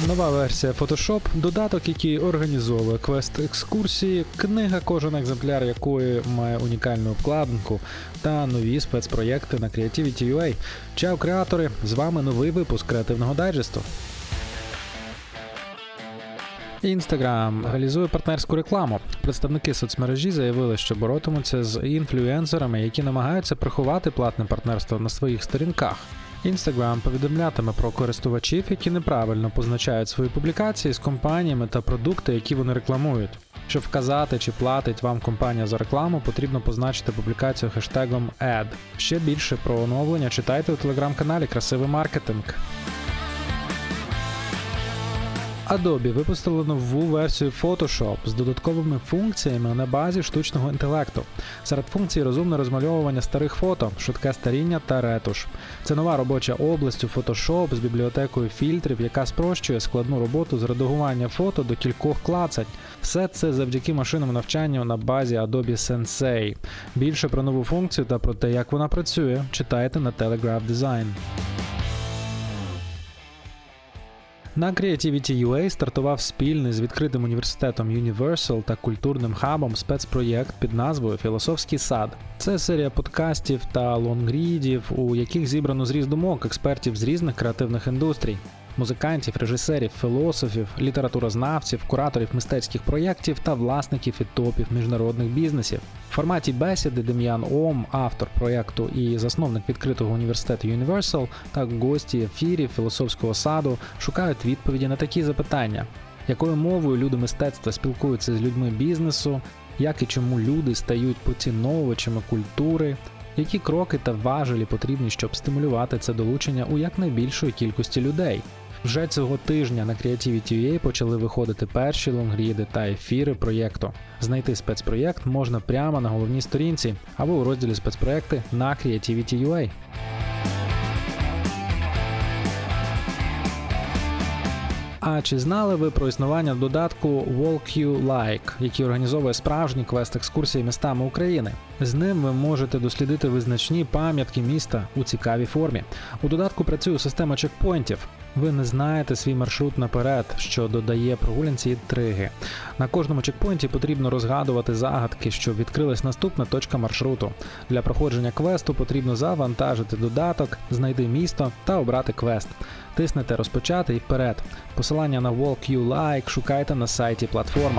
Нова версія Photoshop – додаток, який організовує квест-екскурсії, книга, кожен екземпляр якої має унікальну обкладинку та нові спецпроєкти на Creativity.ua. Чао, креатори! З вами новий випуск креативного дайджесту. Instagram реалізує партнерську рекламу. Представники соцмережі заявили, що боротимуться з інфлюенсерами, які намагаються приховати платне партнерство на своїх сторінках. Instagram повідомлятиме про користувачів, які неправильно позначають свої публікації з компаніями та продукти, які вони рекламують. Щоб вказати, чи платить вам компанія за рекламу, потрібно позначити публікацію хештегом ad. Ще більше про оновлення читайте у телеграм-каналі «Красивий маркетинг». Adobe випустили нову версію Photoshop з додатковими функціями на базі штучного інтелекту. Серед функцій розумне розмальовування старих фото, швидке старіння та ретуш. Це нова робоча область у Photoshop з бібліотекою фільтрів, яка спрощує складну роботу з редагування фото до кількох клацань. Все це завдяки машинному навчанню на базі Adobe Sensei. Більше про нову функцію та про те, як вона працює, читайте на Telegraph Design. На Creativity.ua стартував спільний з відкритим університетом Universal та культурним хабом спецпроєкт під назвою «Філософський сад». Це серія подкастів та лонгрідів, у яких зібрано зріз думок експертів з різних креативних індустрій. Музикантів, режисерів, філософів, літературознавців, кураторів мистецьких проєктів та власників і топів міжнародних бізнесів. В форматі бесіди Дем'ян Ом, автор проєкту і засновник відкритого університету Universal, та гості ефірів філософського саду шукають відповіді на такі запитання. Якою мовою люди мистецтва спілкуються з людьми бізнесу, як і чому люди стають поціновувачами культури, які кроки та важелі потрібні, щоб стимулювати це долучення у якнайбільшої кількості людей. Вже цього тижня на Creativity.ua почали виходити перші лонгріди та ефіри проєкту. Знайти спецпроєкт можна прямо на головній сторінці або у розділі спецпроєкти на Creativity.ua. А чи знали ви про існування додатку Walk You Like, який організовує справжні квест-екскурсії містами України? З ним ви можете дослідити визначні пам'ятки міста у цікавій формі. У додатку працює система чекпоінтів. Ви не знаєте свій маршрут наперед, що додає прогулянці інтриги. На кожному чекпоінті потрібно розгадувати загадки, щоб відкрилась наступна точка маршруту. Для проходження квесту потрібно завантажити додаток, знайти місто та обрати квест. Тиснете «Розпочати» і вперед. Посилання на Walk You Like шукайте на сайті платформа.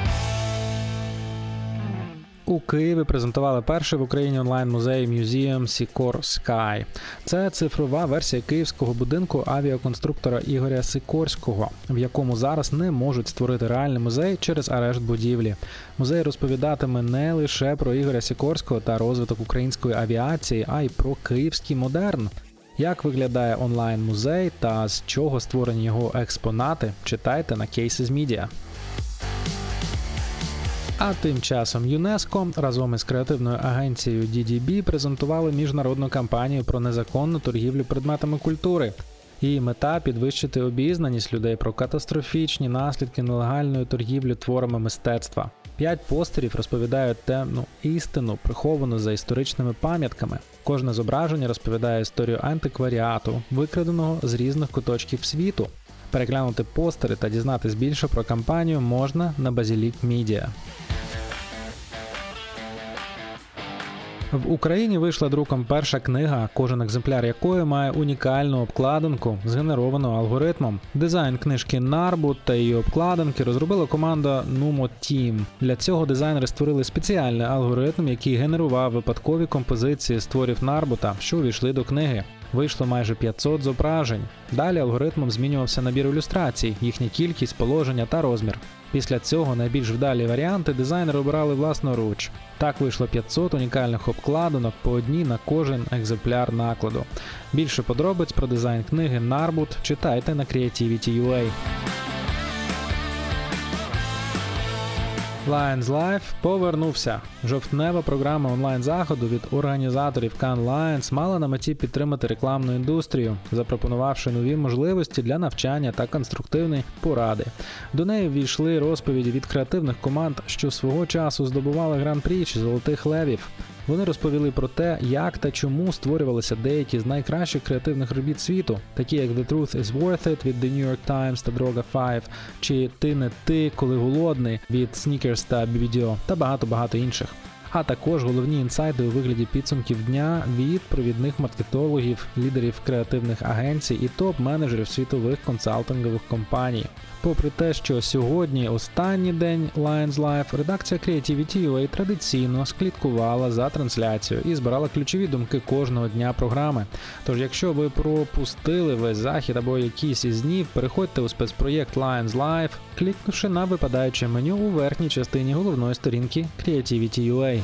У Києві презентували перший в Україні онлайн-музей Museum Sikorsky Sky. Це цифрова версія київського будинку авіаконструктора Ігоря Сікорського, в якому зараз не можуть створити реальний музей через арешт будівлі. Музей розповідатиме не лише про Ігоря Сікорського та розвиток української авіації, а й про київський модерн. Як виглядає онлайн-музей та з чого створені його експонати, читайте на Cases Media. А тим часом ЮНЕСКО разом із креативною агенцією DDB презентували міжнародну кампанію про незаконну торгівлю предметами культури. Її мета – підвищити обізнаність людей про катастрофічні наслідки нелегальної торгівлі творами мистецтва. 5 постерів розповідають темну істину, приховану за історичними пам'ятками. Кожне зображення розповідає історію антикваріату, викраденого з різних куточків світу. Переглянути постери та дізнатись більше про кампанію можна на Basilic Media. В Україні вийшла друком перша книга, кожен екземпляр якої має унікальну обкладинку, згенеровану алгоритмом. Дизайн книжки Нарбут та її обкладинки розробила команда Numo Team. Для цього дизайнери створили спеціальний алгоритм, який генерував випадкові композиції з творів Нарбута, що увійшли до книги. Вийшло майже 500 зображень. Далі алгоритмом змінювався набір ілюстрацій, їхня кількість, положення та розмір. Після цього найбільш вдалі варіанти дизайнери обирали власноруч. Так вийшло 500 унікальних обкладинок, по одній на кожен екземпляр накладу. Більше подробиць про дизайн книги Нарбут читайте на Creativity.ua. Lions Live повернувся. Жовтнева програма онлайн-заходу від організаторів Cannes Lions мала на меті підтримати рекламну індустрію, запропонувавши нові можливості для навчання та конструктивні поради. До неї ввійшли розповіді від креативних команд, що свого часу здобували гран-прі чи золотих левів. Вони розповіли про те, як та чому створювалися деякі з найкращих креативних робіт світу, такі як The Truth is Worth It від The New York Times та Droga 5, чи Ти не ти, коли голодний від Snickers та BBDO, та багато-багато інших. А також головні інсайди у вигляді підсумків дня від провідних маркетологів, лідерів креативних агенцій і топ-менеджерів світових консалтингових компаній. Попри те, що сьогодні останній день Lions Live, редакція Creativity.ua традиційно слідкувала за трансляцією і збирала ключові думки кожного дня програми. Тож, якщо ви пропустили весь захід або якийсь із днів, переходьте у спецпроєкт Lions Live, клікнувши на випадаюче меню у верхній частині головної сторінки Creativity.ua.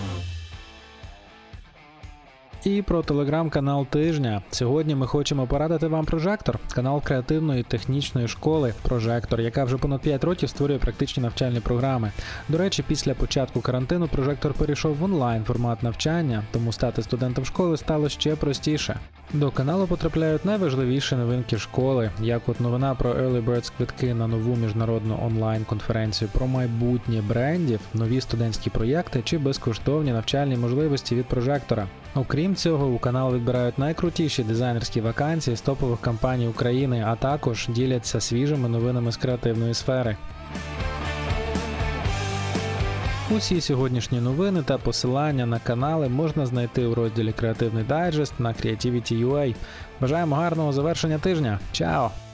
І про телеграм-канал тижня. Сьогодні ми хочемо порадити вам «Прожектор» – канал креативної технічної школи «Прожектор», яка вже понад 5 років створює практичні навчальні програми. До речі, після початку карантину «Прожектор» перейшов в онлайн-формат навчання, тому стати студентом школи стало ще простіше. До каналу потрапляють найважливіші новинки школи, як от новина про Early Birds квитки на нову міжнародну онлайн-конференцію про майбутнє брендів, нові студентські проєкти чи безкоштовні навчальні можливості від «Прожектора». Окрім цього, у канал відбирають найкрутіші дизайнерські вакансії з топових компаній України, а також діляться свіжими новинами з креативної сфери. Усі сьогоднішні новини та посилання на канали можна знайти у розділі «Креативний дайджест» на Creativity.ua. Бажаємо гарного завершення тижня. Чао!